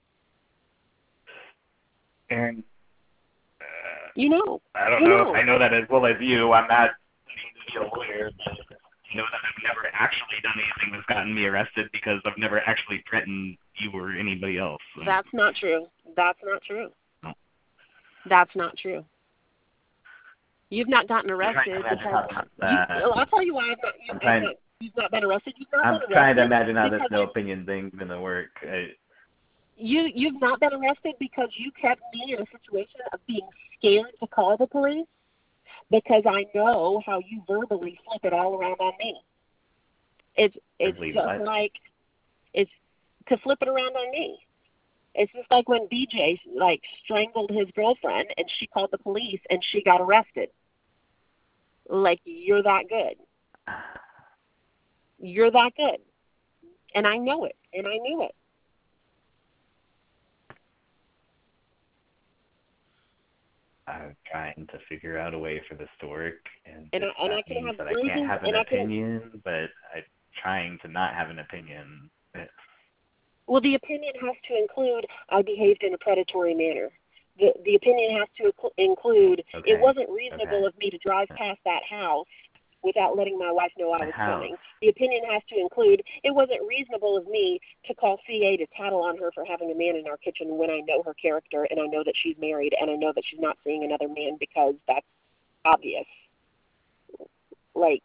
Aaron, uh, you know. I don't you know. know. I know that as well as you. I'm not being a lawyer, but you know that I've never actually done anything that's gotten me arrested because I've never actually threatened you or anybody else. So. That's not true. That's not true. No. That's not true. You've not gotten arrested because you, I'll tell you why I've not, you've, trying, not, you've not been arrested. You've not I'm been trying to imagine how this no opinion thing is going to work. I, you you've not been arrested because you kept me in a situation of being scared to call the police. Because I know how you verbally flip it all around on me. It's it's just what? like it's to flip it around on me. It's just like when B J like strangled his girlfriend and she called the police and she got arrested. Like you're that good. You're that good. And I know it. And I knew it. I'm trying to figure out a way for this to work, and, and, I, and I can have that I can't have an opinion, can... but I'm trying to not have an opinion. Well, the opinion has to include I behaved in a predatory manner. The the opinion has to include okay. It wasn't reasonable okay. of me to drive past that house without letting my wife know I the was house. coming. The opinion has to include it wasn't reasonable of me to call C A to tattle on her for having a man in our kitchen when I know her character and I know that she's married and I know that she's not seeing another man because that's obvious. Like,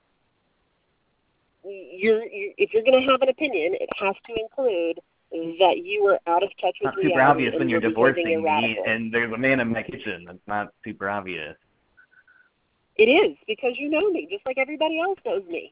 you're, you're if you're going to have an opinion, it has to include that you were out of touch with reality. It's not super obvious when you're divorcing me and there's a man in my kitchen. That's not super obvious. It is, because you know me, just like everybody else knows me.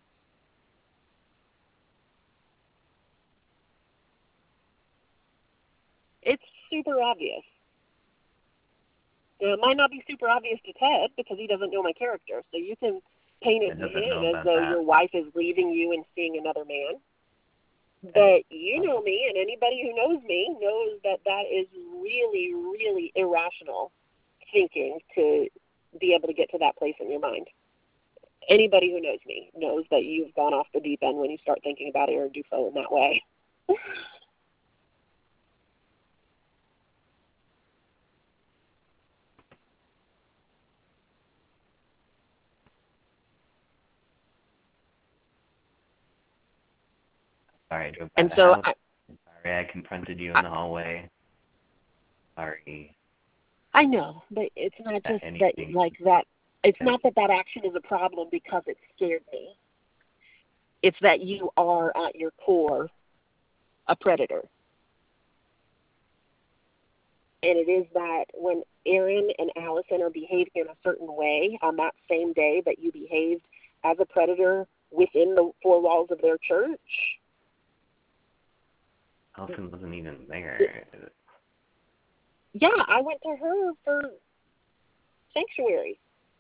It's super obvious. Now, it might not be super obvious to Ted because he doesn't know my character, so you can paint it to him as though that. your wife is leaving you and seeing another man. But you know me, and anybody who knows me knows that that is really, really irrational thinking to be able to get to that place in your mind. Anybody who knows me knows that you've gone off the deep end when you start thinking about Aaron Dufault in that way. Sorry I drove by And the so house. I, I'm sorry I confronted you I, in the hallway. Sorry I know, but it's not that just that anything. like that. It's And not that that action is a problem because it scared me. It's that you are at your core a predator. And it is that when Aaron and Allison are behaving in a certain way on that same day that you behaved as a predator within the four walls of their church. Allison wasn't even there. Yeah, I went to her for sanctuary.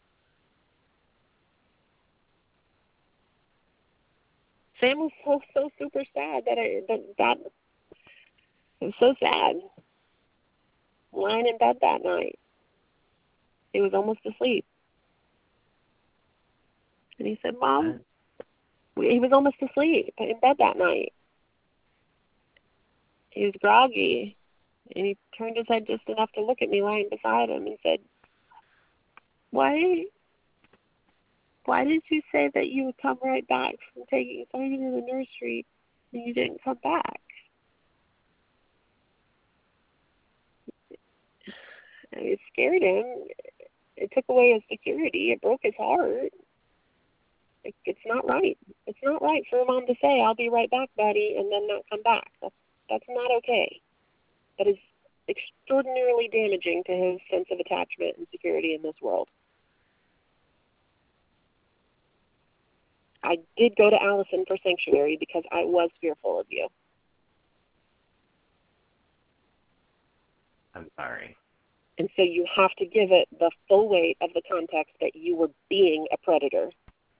Sam was so so super sad that I that that it was so sad. Lying in bed that night, he was almost asleep, and he said, "Mom," he was almost asleep in bed that night. He was groggy, and he turned his head just enough to look at me lying beside him and said, "Why, why did you say that you would come right back from taking Simon to the nursery and you didn't come back?" And it scared him. It took away his security. It broke his heart. It, it's not right. It's not right for a mom to say, "I'll be right back, Daddy," and then not come back. That's, that's not okay. That is extraordinarily damaging to his sense of attachment and security in this world. I did go to Allison for sanctuary because I was fearful of you. I'm sorry. And so you have to give it the full weight of the context that you were being a predator.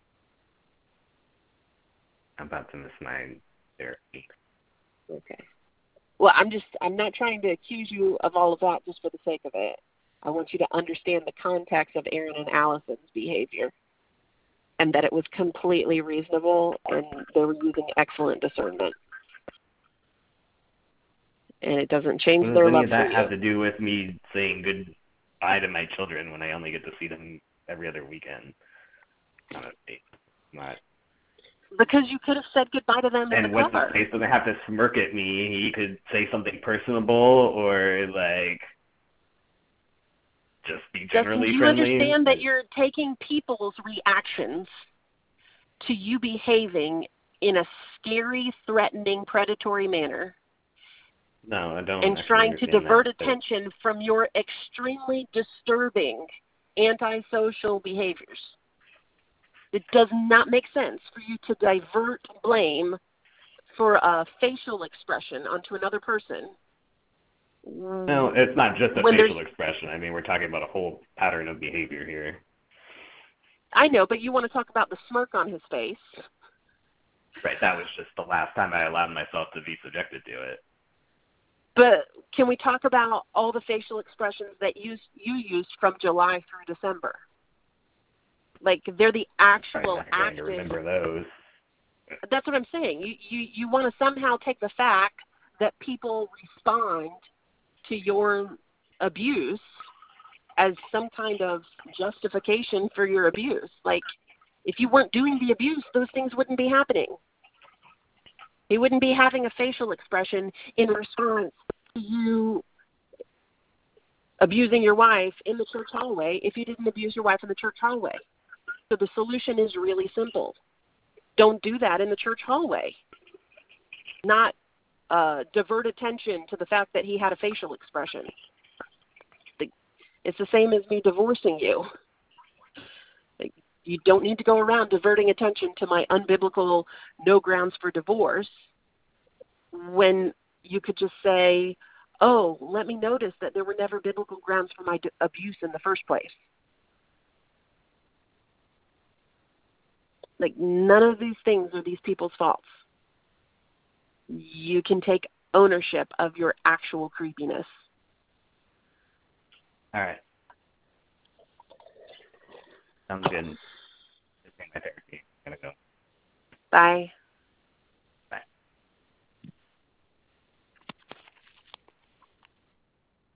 I'm about to miss my therapy. Okay. Well, I'm just, I'm not trying to accuse you of all of that just for the sake of it. I want you to understand the context of Aaron and Allison's behavior and that it was completely reasonable and they were using excellent discernment. And it doesn't change What does their any love of for that you. have to do with me saying goodbye to my children when I only get to see them every other weekend? Honestly, not. Because you could have said goodbye to them in And the what's his car. face doesn't have to smirk at me. He could say something personable or like just be Justin, generally do you friendly. understand that you're taking people's reactions to you behaving in a scary, threatening, predatory manner No, I don't and actually trying to understand divert that. But attention from your extremely disturbing antisocial behaviors? It does not make sense for you to divert blame for a facial expression onto another person. no, it's not just a When facial there's, expression. I mean, we're talking about a whole pattern of behavior here. I know, but you want to talk about the smirk on his face. Right, that was just the last time I allowed myself to be subjected to it. But can we talk about all the facial expressions that you, you used from July through December? Like, they're the actual I'm not going to active. remember those. That's what I'm saying. You, you, you want to somehow take the fact that people respond to your abuse as some kind of justification for your abuse. Like, if you weren't doing the abuse, those things wouldn't be happening. He wouldn't be having a facial expression in response to you abusing your wife in the church hallway if you didn't abuse your wife in the church hallway. So the solution is really simple. Don't do that in the church hallway. Not uh, divert attention to the fact that he had a facial expression. It's the same as me divorcing you. Like, you don't need to go around diverting attention to my unbiblical no grounds for divorce when you could just say, oh, let me notice that there were never biblical grounds for my d- abuse in the first place. Like, none of these things are these people's faults. You can take ownership of your actual creepiness. All right. Sounds good. This ain't my therapy. I'm going to go. Bye.